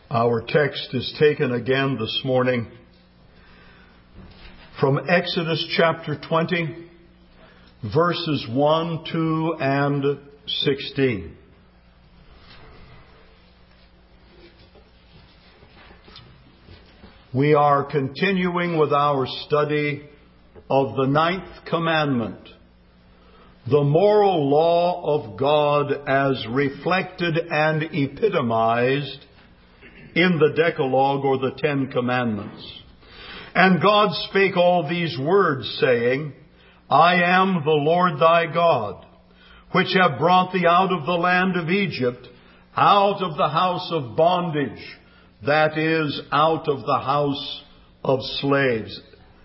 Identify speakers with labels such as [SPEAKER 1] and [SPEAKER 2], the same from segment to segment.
[SPEAKER 1] Our text is taken again this morning from Exodus chapter 20, verses 1, 2, and 16. We are continuing with our study of the ninth commandment, the moral law of God as reflected and epitomized in the Decalogue or the Ten Commandments. And God spake all these words, saying, I am the Lord thy God, which have brought thee out of the land of Egypt, out of the house of bondage, that is, out of the house of slaves.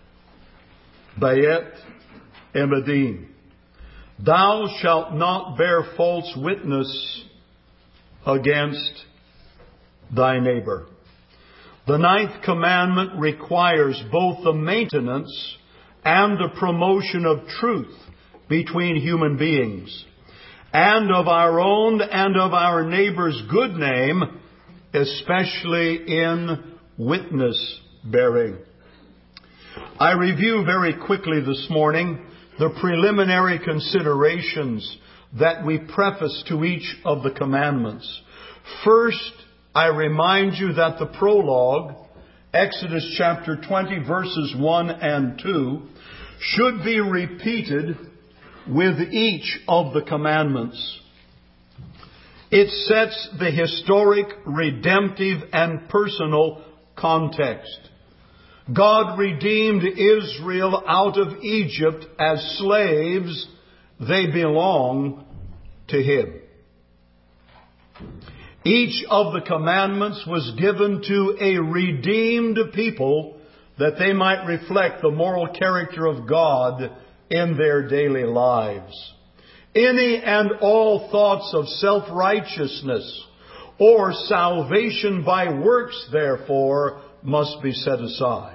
[SPEAKER 1] Bayet Emidim. Thou shalt not bear false witness against thy neighbor. The ninth commandment requires both the maintenance and the promotion of truth between human beings, and of our own and of our neighbor's good name, especially in witness bearing. I review very quickly this morning the preliminary considerations that we preface to each of the commandments. First, I remind you that the prologue, Exodus chapter 20, verses 1 and 2, should be repeated with each of the commandments. It sets the historic, redemptive, and personal context. God redeemed Israel out of Egypt as slaves. They belong to Him. Each of the commandments was given to a redeemed people that they might reflect the moral character of God in their daily lives. Any and all thoughts of self-righteousness or salvation by works, therefore, must be set aside.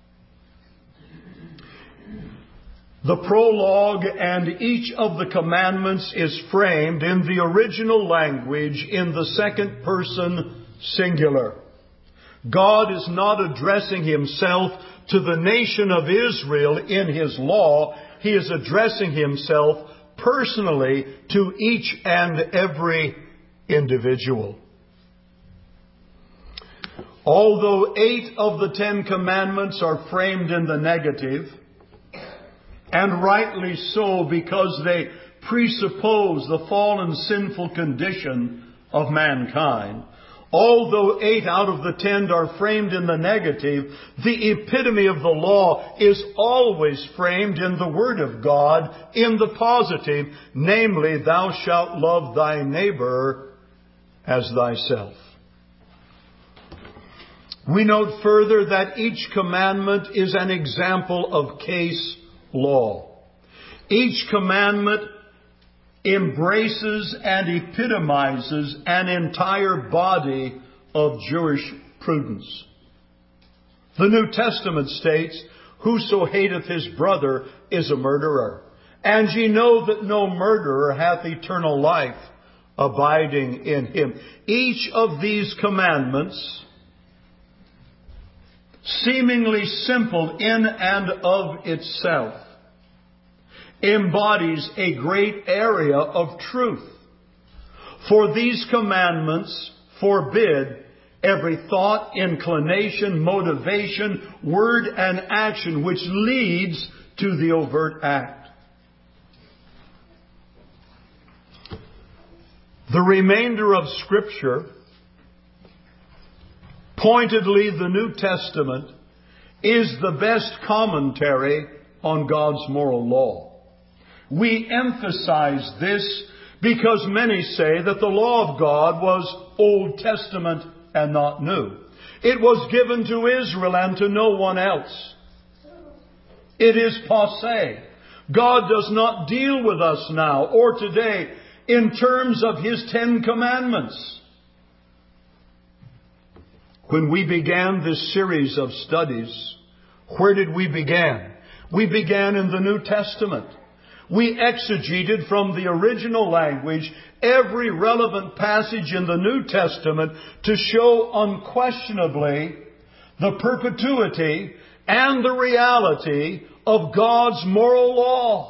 [SPEAKER 1] The prologue and each of the commandments is framed in the original language in the second person singular. God is not addressing Himself to the nation of Israel in His law. He is addressing Himself personally to each and every individual. Although 8 of the 10 commandments are framed in the negative, and rightly so, because they presuppose the fallen sinful condition of mankind, although 8 out of the 10 are framed in the negative, the epitome of the law is always framed in the Word of God in the positive, namely, thou shalt love thy neighbor as thyself. We note further that each commandment is an example of case law. Each commandment embraces and epitomizes an entire body of Jewish prudence. The New Testament states, whoso hateth his brother is a murderer. And ye know that no murderer hath eternal life abiding in him. Each of these commandments, seemingly simple in and of itself, embodies a great area of truth. For these commandments forbid every thought, inclination, motivation, word, and action which leads to the overt act. The remainder of Scripture, pointedly the New Testament, is the best commentary on God's moral law. We emphasize this because many say that the law of God was Old Testament and not New. It was given to Israel and to no one else. It is passé. God does not deal with us now or today in terms of His 10 commandments. When we began this series of studies, where did we begin? We began in the New Testament. We exegeted from the original language every relevant passage in the New Testament to show unquestionably the perpetuity and the reality of God's moral law.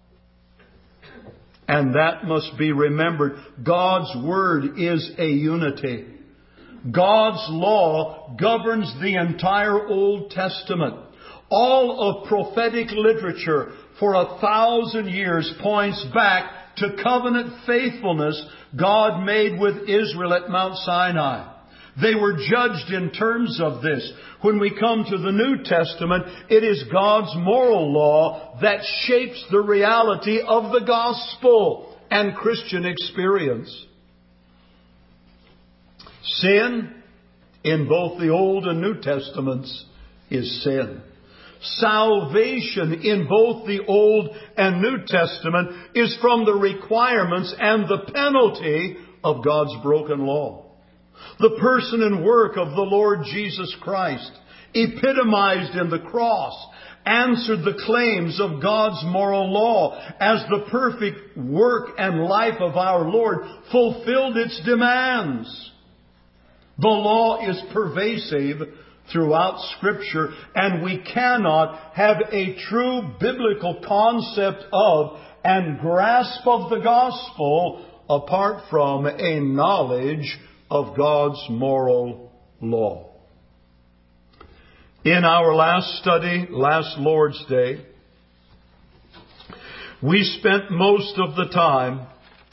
[SPEAKER 1] And that must be remembered. God's Word is a unity. God's law governs the entire Old Testament. All of prophetic literature for 1,000 years points back to covenant faithfulness God made with Israel at Mount Sinai. They were judged in terms of this. When we come to the New Testament, it is God's moral law that shapes the reality of the gospel and Christian experience. Sin, in both the Old and New Testaments, is sin. Salvation in both the Old and New Testament is from the requirements and the penalty of God's broken law. The person and work of the Lord Jesus Christ, epitomized in the cross, answered the claims of God's moral law as the perfect work and life of our Lord fulfilled its demands. The law is pervasive throughout Scripture, and we cannot have a true biblical concept of and grasp of the gospel apart from a knowledge of God's moral law. In our last study, last Lord's Day, we spent most of the time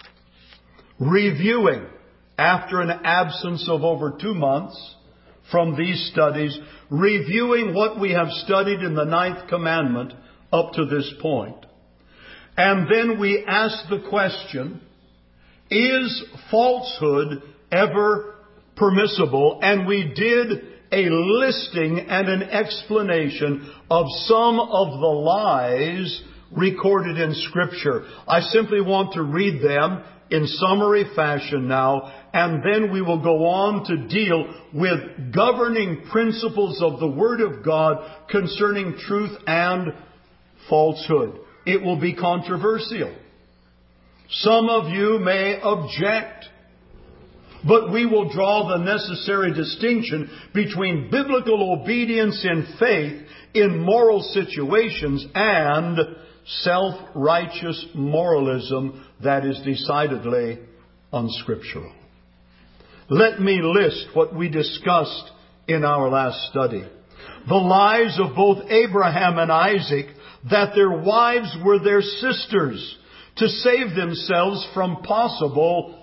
[SPEAKER 1] reviewing, after an absence of over 2 months from these studies, reviewing what we have studied in the 9th commandment up to this point. And then we asked the question, is falsehood ever permissible? And we did a listing and an explanation of some of the lies recorded in Scripture. I simply want to read them in summary fashion now, and then we will go on to deal with governing principles of the Word of God concerning truth and falsehood. It will be controversial. Some of you may object, but we will draw the necessary distinction between biblical obedience in faith in moral situations and self-righteous moralism that is decidedly unscriptural. Let me list what we discussed in our last study. The lies of both Abraham and Isaac that their wives were their sisters to save themselves from possible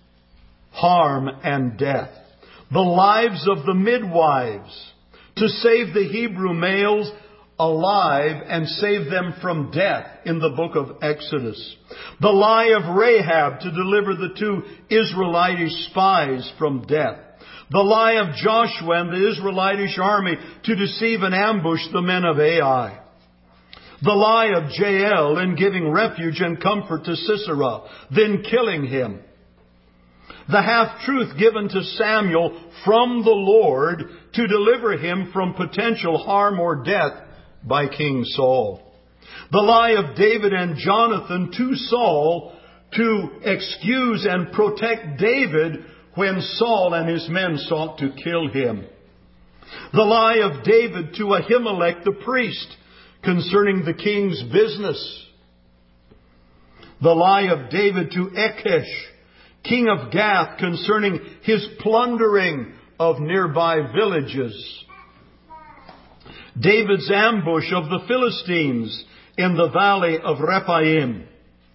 [SPEAKER 1] harm and death. The lives of the midwives to save the Hebrew males alive and save them from death in the book of Exodus. The lie of Rahab to deliver the 2 Israelitish spies from death. The lie of Joshua and the Israelitish army to deceive and ambush the men of Ai. The lie of Jael in giving refuge and comfort to Sisera, then killing him. The half-truth given to Samuel from the Lord to deliver him from potential harm or death by King Saul. The lie of David and Jonathan to Saul to excuse and protect David when Saul and his men sought to kill him. The lie of David to Ahimelech the priest concerning the king's business. The lie of David to Achish, king of Gath, concerning his plundering of nearby villages. David's ambush of the Philistines in the valley of Rephaim.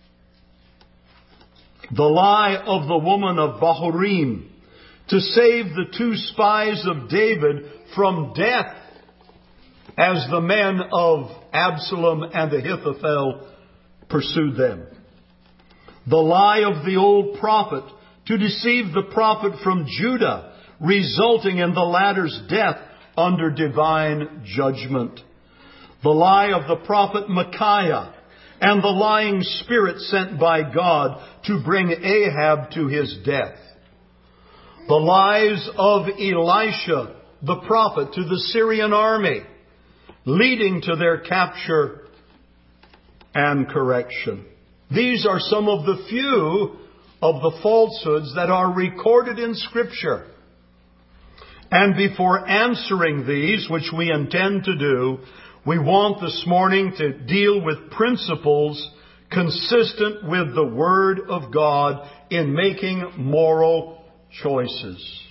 [SPEAKER 1] The lie of the woman of Bahurim to save the 2 spies of David from death as the men of Absalom and Ahithophel pursued them. The lie of the old prophet to deceive the prophet from Judah, resulting in the latter's death under divine judgment. The lie of the prophet Micaiah and the lying spirit sent by God to bring Ahab to his death. The lies of Elisha, the prophet, to the Syrian army, leading to their capture and correction. These are some of the few of the falsehoods that are recorded in Scripture. And before answering these, which we intend to do, we want this morning to deal with principles consistent with the Word of God in making moral choices.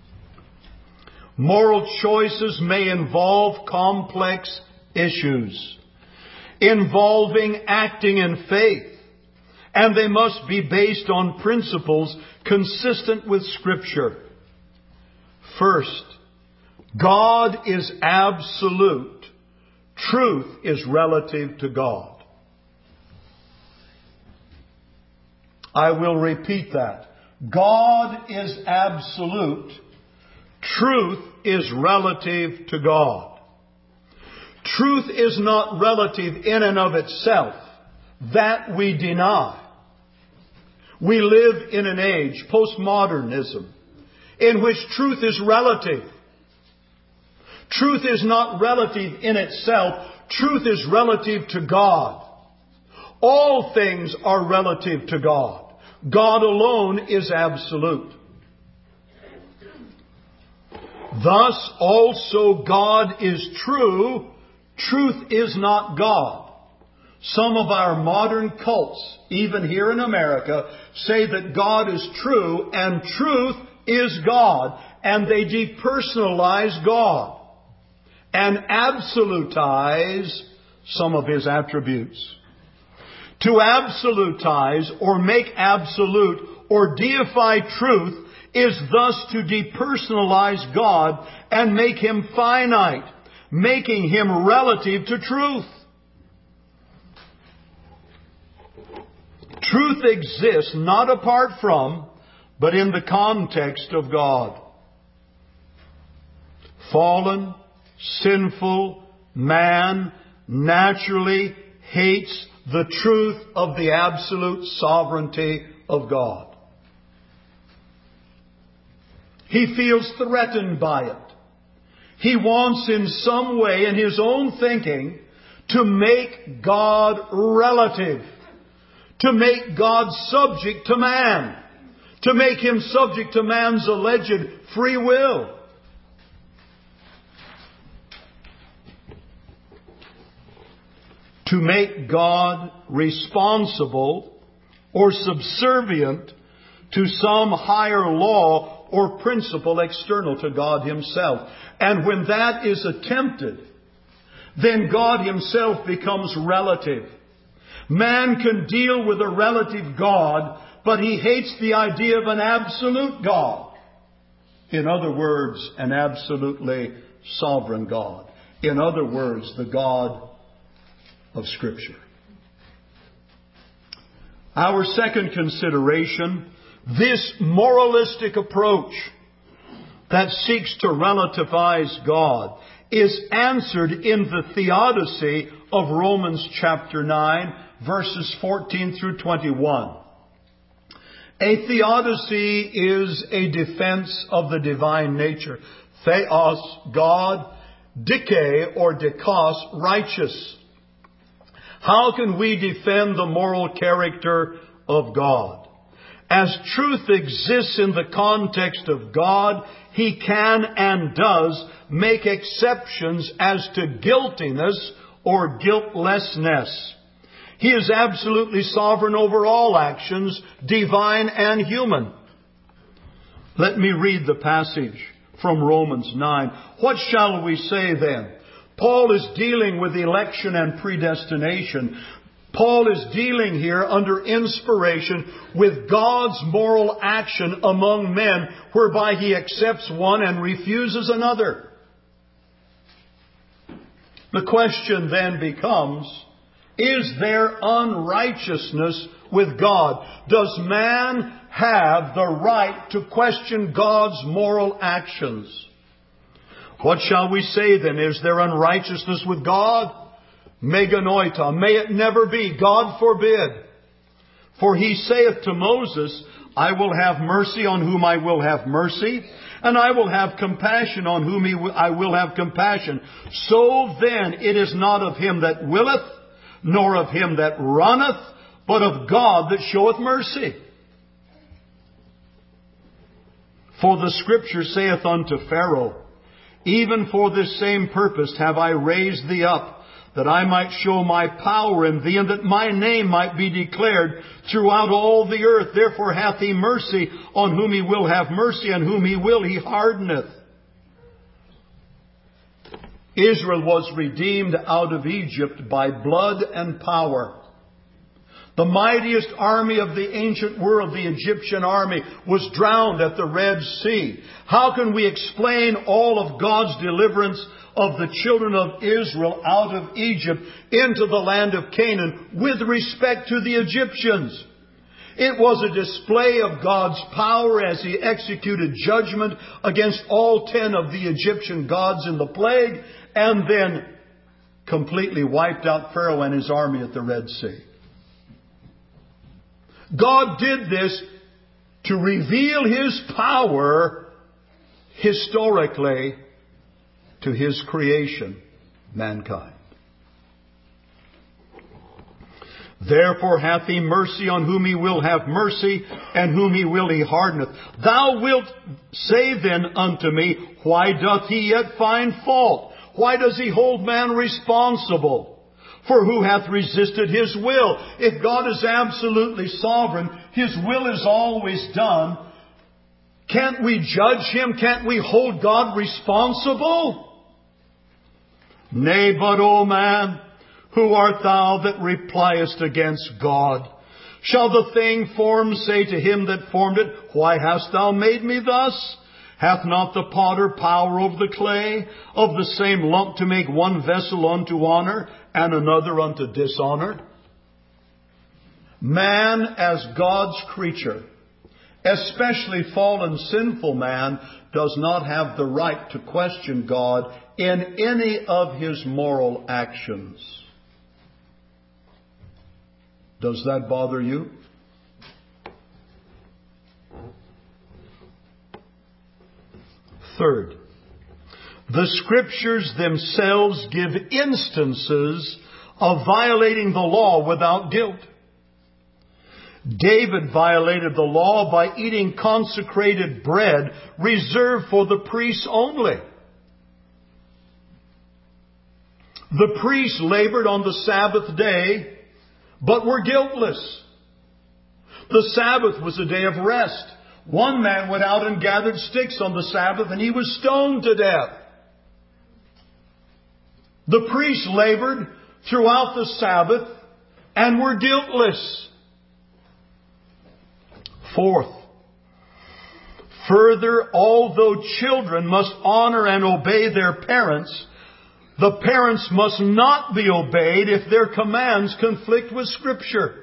[SPEAKER 1] Moral choices may involve complex issues involving acting in faith, and they must be based on principles consistent with Scripture. First, God is absolute. Truth is relative to God. I will repeat that. God is absolute. Truth is relative to God. Truth is not relative in and of itself. That we deny. We live in an age, postmodernism, in which truth is relative. Truth is not relative in itself. Truth is relative to God. All things are relative to God. God alone is absolute. Thus also God is true. Truth is not God. Some of our modern cults, even here in America, say that God is true and truth is God, and they depersonalize God and absolutize some of His attributes. To absolutize or make absolute or deify truth is thus to depersonalize God and make Him finite, making Him relative to truth. Truth exists not apart from, but in the context of God. Fallen, sinful man naturally hates the truth of the absolute sovereignty of God. He feels threatened by it. He wants in some way in his own thinking to make God relative, to make God subject to man, to make Him subject to man's alleged free will. To make God responsible or subservient to some higher law or principle external to God Himself. And when that is attempted, then God Himself becomes relative. Man can deal with a relative God, but he hates the idea of an absolute God. In other words, an absolutely sovereign God. In other words, the God of Scripture. Our second consideration, this moralistic approach that seeks to relativize God is answered in the theodicy of Romans chapter 9, verses 14 through 21. A theodicy is a defense of the divine nature. Theos, God, dike or dikos, righteous. How can we defend the moral character of God? As truth exists in the context of God, He can and does make exceptions as to guiltiness or guiltlessness. He is absolutely sovereign over all actions, divine and human. Let me read the passage from Romans 9. What shall we say then? Paul is dealing with election and predestination. Paul is dealing here under inspiration with God's moral action among men, whereby He accepts one and refuses another. The question then becomes, is there unrighteousness with God? Does man have the right to question God's moral actions? What shall we say then? Is there unrighteousness with God? Meganoita. May it never be. God forbid. For He saith to Moses, I will have mercy on whom I will have mercy, and I will have compassion on whom I will have compassion. So then it is not of him that willeth, nor of him that runneth, but of God that showeth mercy. For the Scripture saith unto Pharaoh, even for this same purpose have I raised thee up, that I might show my power in thee, and that my name might be declared throughout all the earth. Therefore hath he mercy on whom he will have mercy, and whom he will he hardeneth. Israel was redeemed out of Egypt by blood and power. The mightiest army of the ancient world, the Egyptian army, was drowned at the Red Sea. How can we explain all of God's deliverance of the children of Israel out of Egypt into the land of Canaan with respect to the Egyptians? It was a display of God's power as He executed judgment against all 10 of the Egyptian gods in the plague, and then completely wiped out Pharaoh and his army at the Red Sea. God did this to reveal His power historically to His creation, mankind. Therefore hath He mercy on whom He will have mercy, and whom He will He hardeneth. Thou wilt say then unto me, why doth He yet find fault? Why does He hold man responsible? For who hath resisted His will? If God is absolutely sovereign, His will is always done. Can't we judge Him? Can't we hold God responsible? Nay, but, O man, who art thou that repliest against God? Shall the thing formed say to him that formed it, why hast thou made me thus? Hath not the potter power over the clay, of the same lump to make one vessel unto honor, and another unto dishonor? Man, as God's creature, especially fallen sinful man, does not have the right to question God in any of His moral actions. Does that bother you? Third, the Scriptures themselves give instances of violating the law without guilt. David violated the law by eating consecrated bread reserved for the priests only. The priests labored on the Sabbath day, but were guiltless. The Sabbath was a day of rest. One man went out and gathered sticks on the Sabbath, and he was stoned to death. The priests labored throughout the Sabbath and were guiltless. Fourth, further, although children must honor and obey their parents, the parents must not be obeyed if their commands conflict with Scripture.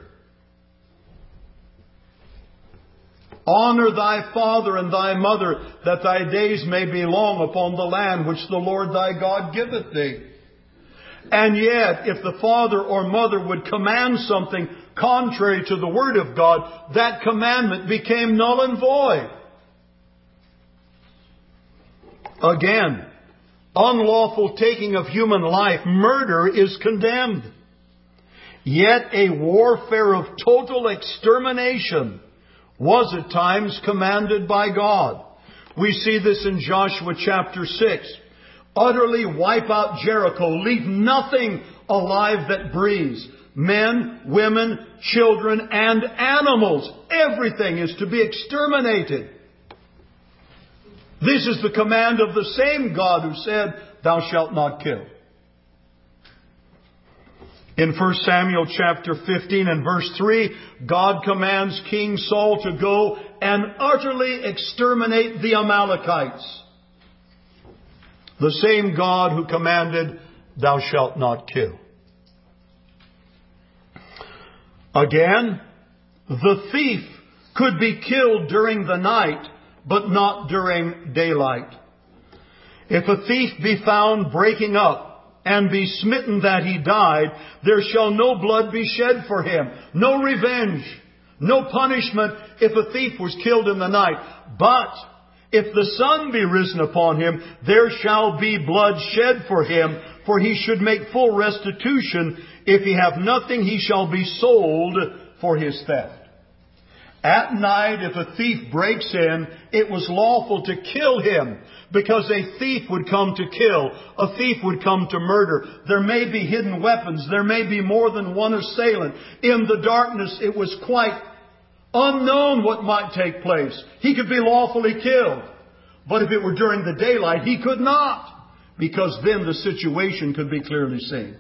[SPEAKER 1] Honor thy father and thy mother, that thy days may be long upon the land which the Lord thy God giveth thee. And yet, if the father or mother would command something contrary to the Word of God, that commandment became null and void. Again, unlawful taking of human life, murder, is condemned. Yet a warfare of total extermination was at times commanded by God. We see this in Joshua chapter 6. Utterly wipe out Jericho. Leave nothing alive that breathes. Men, women, children, and animals. Everything is to be exterminated. This is the command of the same God who said, thou shalt not kill. In 1 Samuel chapter 15 and verse 3, God commands King Saul to go and utterly exterminate the Amalekites. The same God who commanded, thou shalt not kill. Again, the thief could be killed during the night, but not during daylight. If a thief be found breaking up, and be smitten that he died, there shall no blood be shed for him. No revenge, no punishment if a thief was killed in the night. But If the sun be risen upon him, there shall be blood shed for him, for he should make full restitution. If he have nothing, he shall be sold for his theft. At night, if a thief breaks in, it was lawful to kill him, because a thief would come to kill. A thief would come to murder. There may be hidden weapons. There may be more than one assailant. In the darkness, it was quite unknown what might take place. He could be lawfully killed. But if it were during the daylight, he could not, because then the situation could be clearly seen.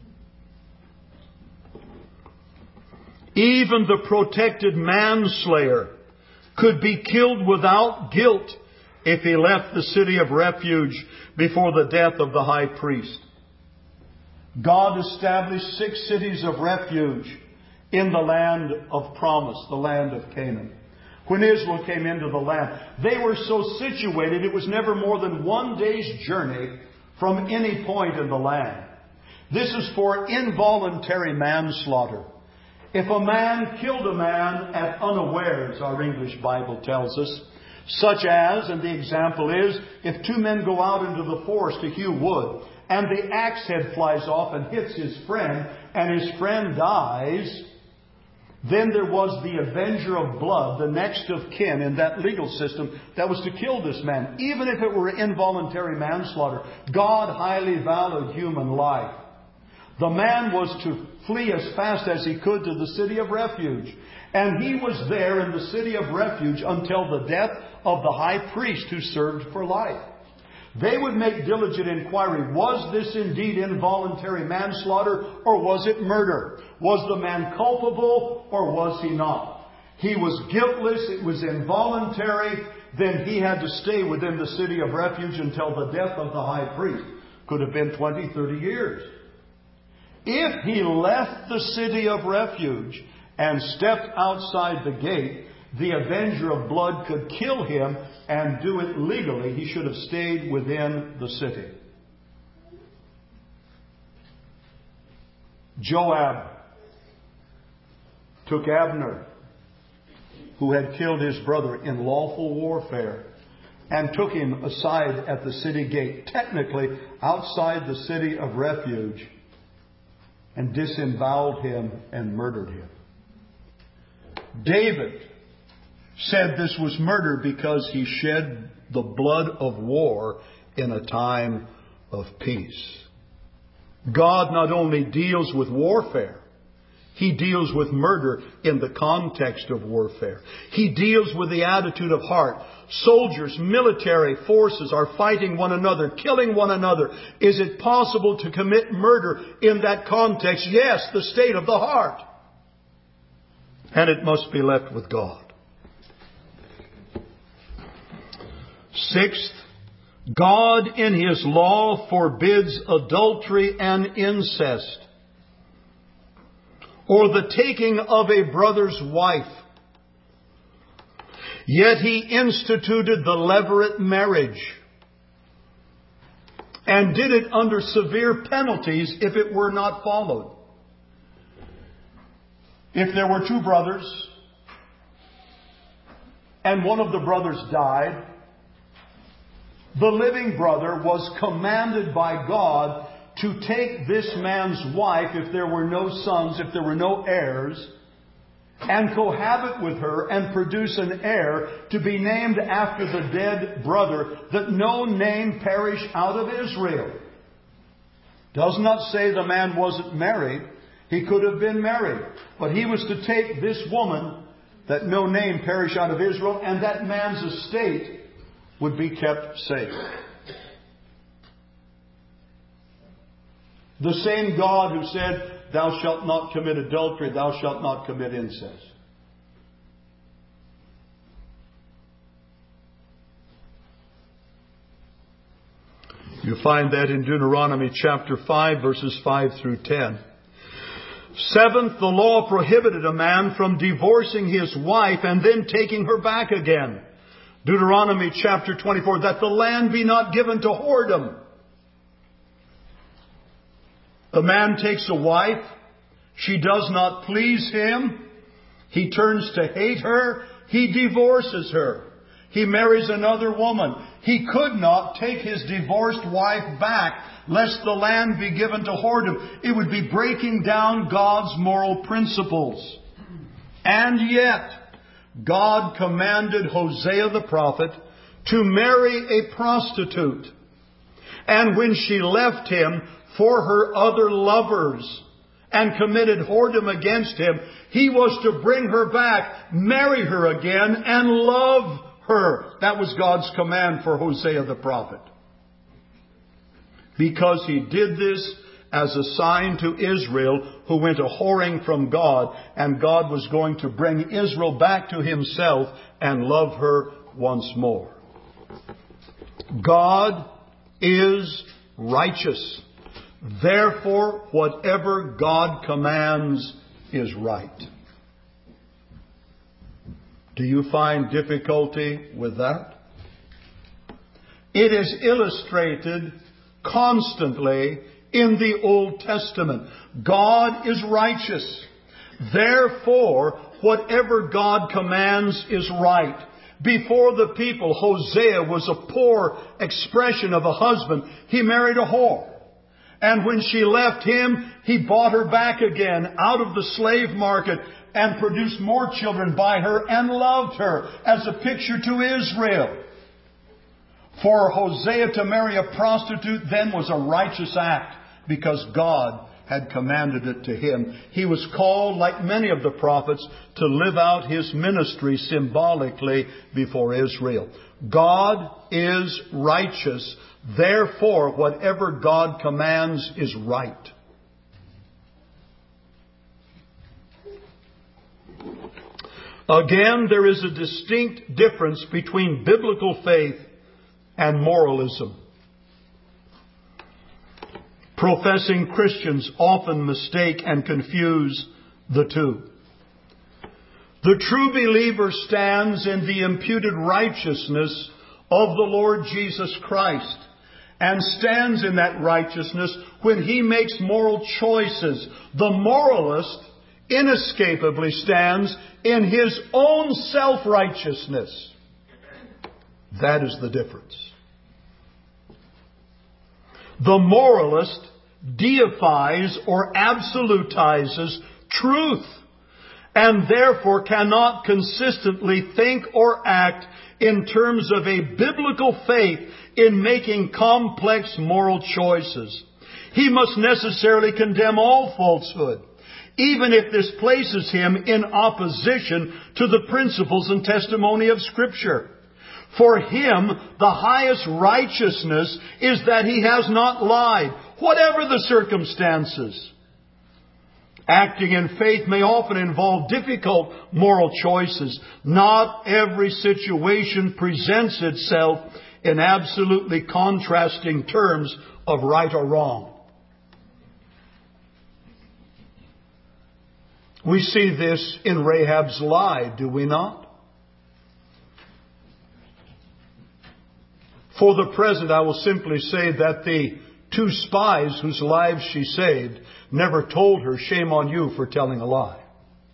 [SPEAKER 1] Even the protected manslayer could be killed without guilt if he left the city of refuge before the death of the high priest. God established 6 cities of refuge in the land of promise, the land of Canaan. When Israel came into the land, they were so situated it was never more than 1 day's journey from any point in the land. This is for involuntary manslaughter. If a man killed a man at unawares, our English Bible tells us, such as, and the example is, if 2 men go out into the forest to hew wood, and the axe head flies off and hits his friend, and his friend dies, then there was the avenger of blood, the next of kin in that legal system, that was to kill this man. Even if it were involuntary manslaughter, God highly valued human life. The man was to flee as fast as he could to the city of refuge. And he was there in the city of refuge until the death of the high priest who served for life. They would make diligent inquiry, was this indeed involuntary manslaughter or was it murder? Was the man culpable or was he not? He was guiltless, it was involuntary, then he had to stay within the city of refuge until the death of the high priest. Could have been 20, 30 years. If he left the city of refuge and stepped outside the gate, the avenger of blood could kill him and do it legally. He should have stayed within the city. Joab took Abner, who had killed his brother in lawful warfare, and took him aside at the city gate, technically outside the city of refuge, and disemboweled him and murdered him. David said this was murder because he shed the blood of war in a time of peace. God not only deals with warfare, He deals with murder in the context of warfare. He deals with the attitude of heart. Soldiers, military forces are fighting one another, killing one another. Is it possible to commit murder in that context? Yes, the state of the heart. And it must be left with God. Sixth, God in His law forbids adultery and incest, or the taking of a brother's wife. Yet He instituted the levirate marriage, and did it under severe penalties if it were not followed. If there were two brothers, and one of the brothers died, the living brother was commanded by God to take this man's wife, if there were no sons, if there were no heirs, and cohabit with her and produce an heir to be named after the dead brother, that no name perish out of Israel. Does not say the man wasn't married. He could have been married. But he was to take this woman, that no name perish out of Israel, and that man's estate would be kept safe. The same God who said, "Thou shalt not commit adultery, thou shalt not commit incest." You find that in Deuteronomy chapter 5, verses 5 through 10. Seventh, the law prohibited a man from divorcing his wife and then taking her back again. Deuteronomy chapter 24, that the land be not given to whoredom. The man takes a wife. She does not please him. He turns to hate her. He divorces her. he marries another woman. He could not take his divorced wife back, lest the land be given to whoredom. It would be breaking down God's moral principles. And yet, God commanded Hosea the prophet to marry a prostitute. And when she left him for her other lovers and committed whoredom against him, he was to bring her back, marry her again, and love her. That was God's command for Hosea the prophet. Because he did this as a sign to Israel, who went a-whoring from God, and God was going to bring Israel back to Himself and love her once more. God is righteous. Therefore, whatever God commands is right. Do you find difficulty with that? It is illustrated constantly in the Old Testament. God is righteous. Therefore, whatever God commands is right. Before the people, Hosea was a poor expression of a husband. He married a whore. And when she left him, he bought her back again out of the slave market and produced more children by her and loved her as a picture to Israel. For Hosea to marry a prostitute then was a righteous act because God had commanded it to him. He was called, like many of the prophets, to live out his ministry symbolically before Israel. God is righteous. Therefore, whatever God commands is right. Again, there is a distinct difference between biblical faith and moralism. Professing Christians often mistake and confuse the two. The true believer stands in the imputed righteousness of the Lord Jesus Christ and stands in that righteousness when he makes moral choices. The moralist inescapably stands in his own self-righteousness. That is the difference. The moralist deifies or absolutizes truth and therefore cannot consistently think or act in terms of a biblical faith in making complex moral choices. He must necessarily condemn all falsehood, even if this places him in opposition to the principles and testimony of Scripture. For him, the highest righteousness is that he has not lied, whatever the circumstances. Acting in faith may often involve difficult moral choices. Not every situation presents itself in absolutely contrasting terms of right or wrong. We see this in Rahab's lie, do we not? For the present, I will simply say that the two spies whose lives she saved never told her, "Shame on you for telling a lie."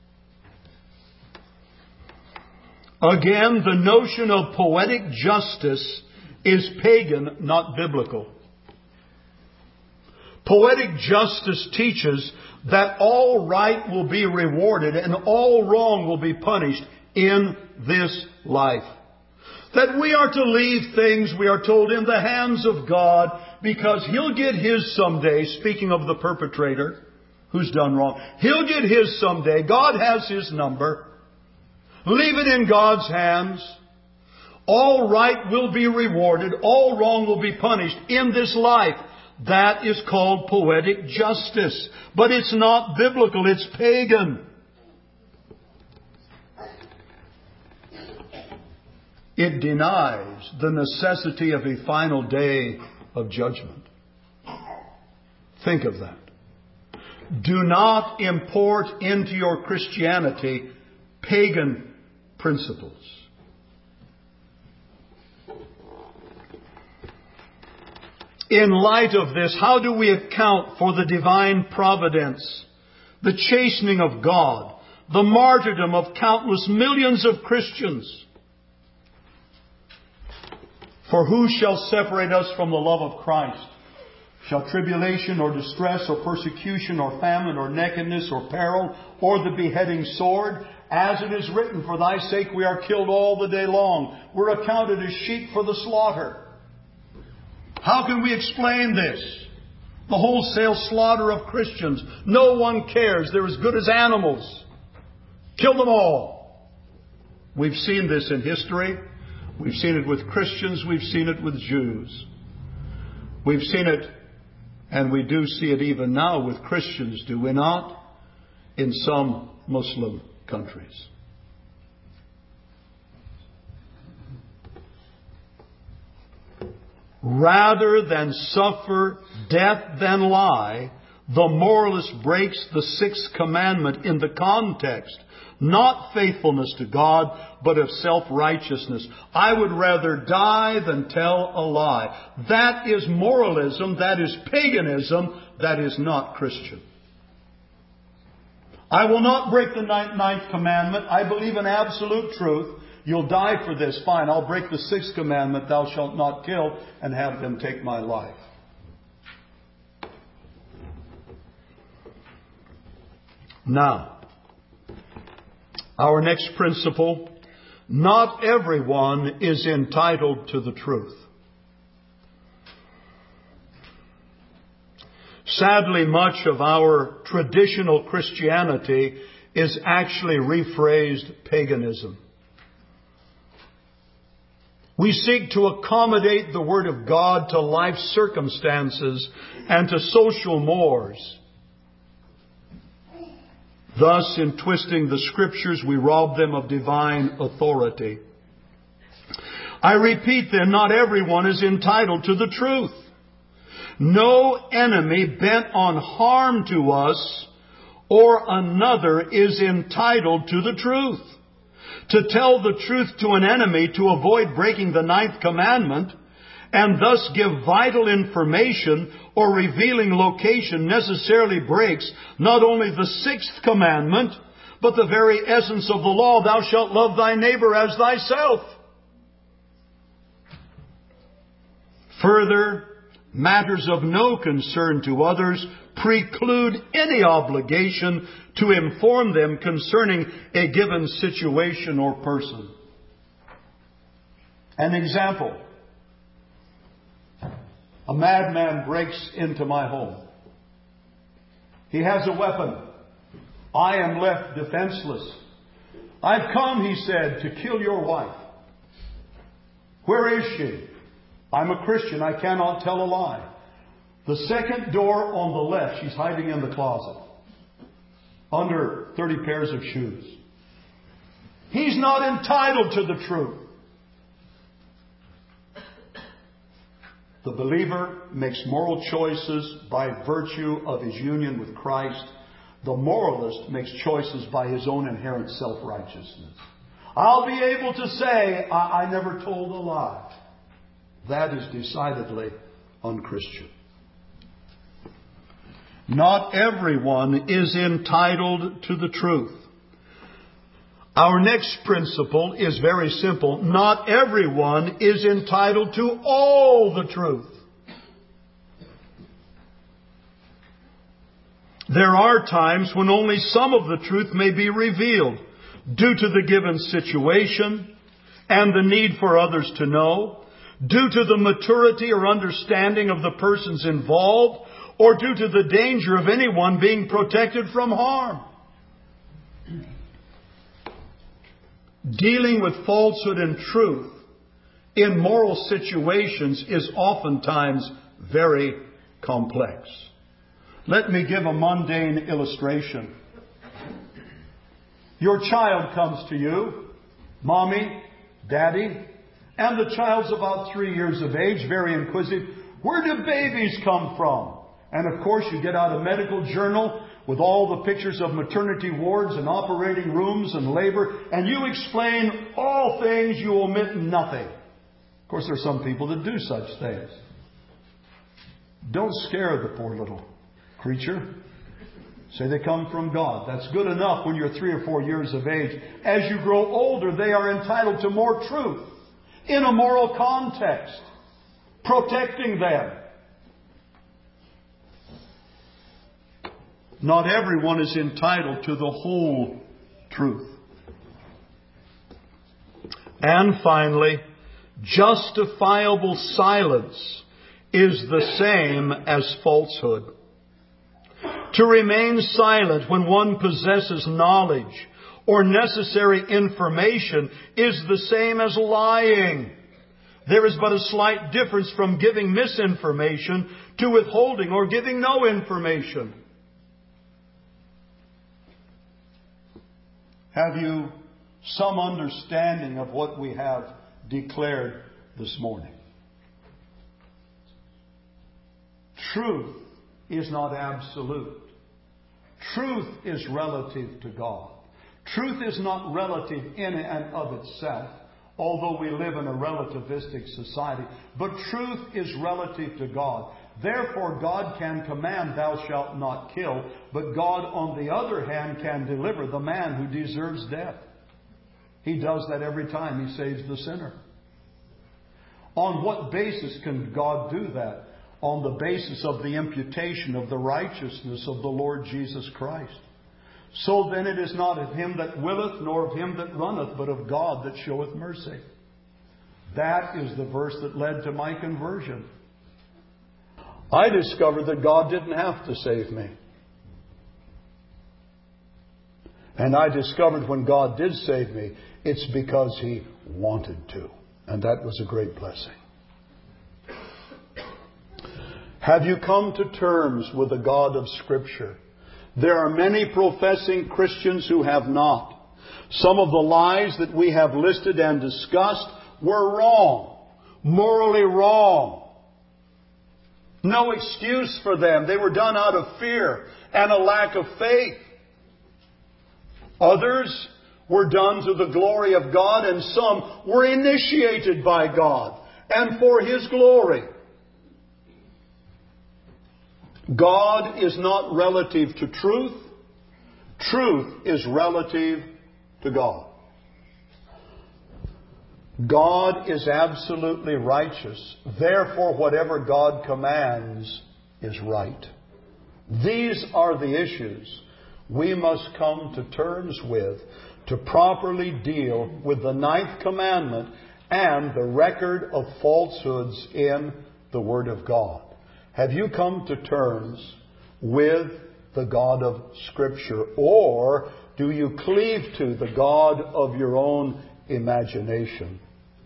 [SPEAKER 1] Again, the notion of poetic justice is pagan, not biblical. Poetic justice teaches that all right will be rewarded and all wrong will be punished in this life. That we are to leave things, we are told, in the hands of God, because He'll get His someday. Speaking of the perpetrator who's done wrong, he'll get his someday. God has his number. Leave it in God's hands. All right will be rewarded. All wrong will be punished in this life. That is called poetic justice. But it's not biblical. It's pagan. It denies the necessity of a final day of judgment. Think of that. Do not import into your Christianity pagan principles. In light of this, how do we account for the divine providence, the chastening of God, the martyrdom of countless millions of Christians? For who shall separate us from the love of Christ? Shall tribulation or distress or persecution or famine or nakedness or peril or the beheading sword? As it is written, for thy sake we are killed all the day long. We're accounted as sheep for the slaughter. How can we explain this? The wholesale slaughter of Christians. No one cares. They're as good as animals. Kill them all. We've seen this in history. We've seen it with Christians. We've seen it with Jews. We've seen it, and we do see it even now with Christians, do we not? In some Muslim countries. Rather than suffer death than lie, the moralist breaks the sixth commandment in the context. Not faithfulness to God, but of self-righteousness. I would rather die than tell a lie. That is moralism. That is paganism. That is not Christian. I will not break the ninth commandment. I believe in absolute truth. You'll die for this. Fine, I'll break the sixth commandment, thou shalt not kill, and have them take my life. Now, our next principle, not everyone is entitled to the truth. Sadly, much of our traditional Christianity is actually rephrased paganism. We seek to accommodate the Word of God to life's circumstances and to social mores. Thus, in twisting the Scriptures, we rob them of divine authority. I repeat then, not everyone is entitled to the truth. No enemy bent on harm to us or another is entitled to the truth. To tell the truth to an enemy to avoid breaking the ninth commandment and thus give vital information or revealing location necessarily breaks not only the sixth commandment, but the very essence of the law, thou shalt love thy neighbor as thyself. Further, matters of no concern to others preclude any obligation to inform them concerning a given situation or person. An example. A madman breaks into my home. He has a weapon. I am left defenseless. I've come, he said, to kill your wife. Where is she? I'm a Christian. I cannot tell a lie. The second door on the left, she's hiding in the closet. Under 30 pairs of shoes. He's not entitled to the truth. The believer makes moral choices by virtue of his union with Christ. The moralist makes choices by his own inherent self-righteousness. I'll be able to say, I never told a lie. That is decidedly unchristian. Not everyone is entitled to the truth. Our next principle is very simple. Not everyone is entitled to all the truth. There are times when only some of the truth may be revealed due to the given situation and the need for others to know, due to the maturity or understanding of the persons involved, or due to the danger of anyone being protected from harm. Dealing with falsehood and truth in moral situations is oftentimes very complex. Let me give a mundane illustration. Your child comes to you, Mommy, Daddy, and the child's about 3 years of age, very inquisitive. Where do babies come from? And of course you get out a medical journal with all the pictures of maternity wards and operating rooms and labor, and you explain all things, you omit nothing. Of course, there are some people that do such things. Don't scare the poor little creature. Say they come from God. That's good enough when you're 3 or 4 years of age. As you grow older, they are entitled to more truth. in a moral context, protecting them. Not everyone is entitled to the whole truth. And finally, justifiable silence is the same as falsehood. To remain silent when one possesses knowledge or necessary information is the same as lying. There is but a slight difference from giving misinformation to withholding or giving no information. Have you some understanding of what we have declared this morning? Truth is not absolute. Truth is relative to God. Truth is not relative in and of itself, although we live in a relativistic society. But truth is relative to God. Therefore, God can command, "Thou shalt not kill," but God, on the other hand, can deliver the man who deserves death. He does that every time He saves the sinner. On what basis can God do that? On the basis of the imputation of the righteousness of the Lord Jesus Christ. So then it is not of him that willeth, nor of him that runneth, but of God that showeth mercy. That is the verse that led to my conversion. I discovered that God didn't have to save me. And I discovered when God did save me, it's because He wanted to. And that was a great blessing. Have you come to terms with the God of Scripture? There are many professing Christians who have not. Some of the lies that we have listed and discussed were wrong, morally wrong. No excuse for them. They were done out of fear and a lack of faith. Others were done to the glory of God, and some were initiated by God and for His glory. God is not relative to truth. Truth is relative to God. God is absolutely righteous. Therefore, whatever God commands is right. These are the issues we must come to terms with to properly deal with the 9th commandment and the record of falsehoods in the Word of God. Have you come to terms with the God of Scripture, or do you cleave to the God of your own imagination?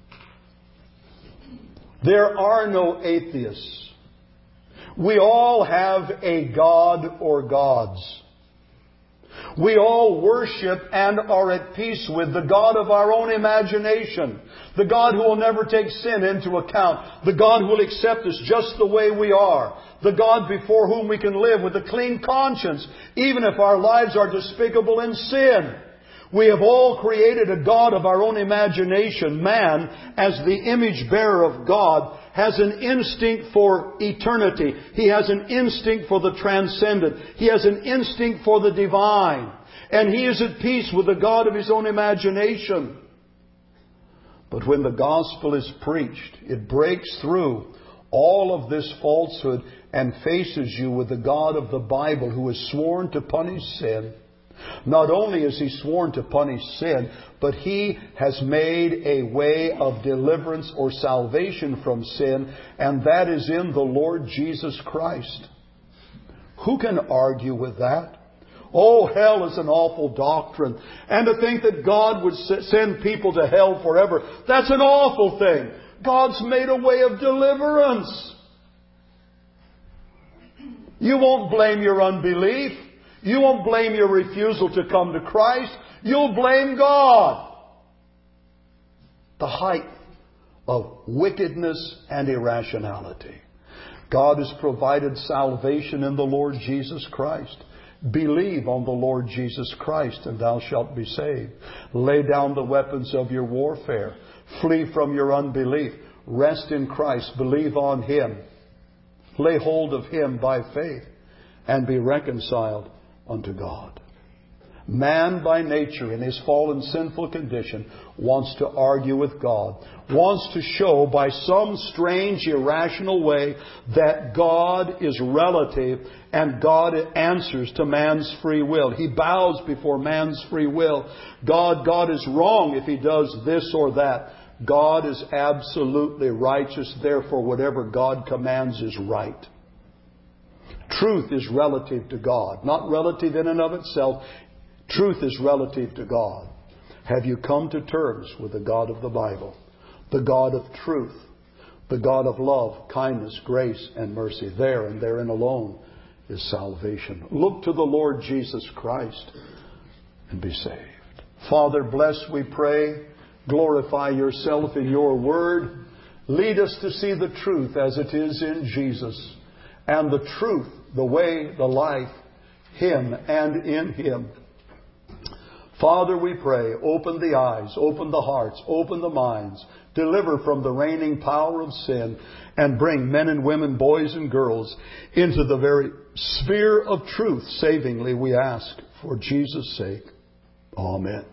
[SPEAKER 1] There are no atheists. We all have a God or gods. We all worship and are at peace with the God of our own imagination. The God who will never take sin into account. The God who will accept us just the way we are. The God before whom we can live with a clean conscience, even if our lives are despicable in sin. We have all created a God of our own imagination. Man, as the image bearer of God, has an instinct for eternity. He has an instinct for the transcendent. He has an instinct for the divine. And he is at peace with the God of his own imagination. But when the gospel is preached, it breaks through all of this falsehood and faces you with the God of the Bible, who has sworn to punish sin. Not only is He sworn to punish sin, but He has made a way of deliverance or salvation from sin, and that is in the Lord Jesus Christ. Who can argue with that? Oh, hell is an awful doctrine. And to think that God would send people to hell forever, that's an awful thing. God's made a way of deliverance. You won't blame your unbelief. You won't blame your refusal to come to Christ. You'll blame God. The height of wickedness and irrationality. God has provided salvation in the Lord Jesus Christ. Believe on the Lord Jesus Christ and thou shalt be saved. Lay down the weapons of your warfare. Flee from your unbelief. Rest in Christ. Believe on Him. Lay hold of Him by faith and be reconciled unto God. Man by nature, in his fallen sinful condition, wants to argue with God. Wants to show by some strange, irrational way that God is relative and God answers to man's free will. He bows before man's free will. God is wrong if He does this or that. God is absolutely righteous. Therefore, whatever God commands is right. Truth is relative to God. Not relative in and of itself. Truth is relative to God. Have you come to terms with the God of the Bible? The God of truth. The God of love, kindness, grace, and mercy. There and therein alone is salvation. Look to the Lord Jesus Christ and be saved. Father, bless, we pray. Glorify Yourself in Your Word. Lead us to see the truth as it is in Jesus. And the truth, the way, the life, Him and in Him. Father, we pray, open the eyes, open the hearts, open the minds, deliver from the reigning power of sin, and bring men and women, boys and girls, into the very sphere of truth, savingly we ask, for Jesus' sake. Amen.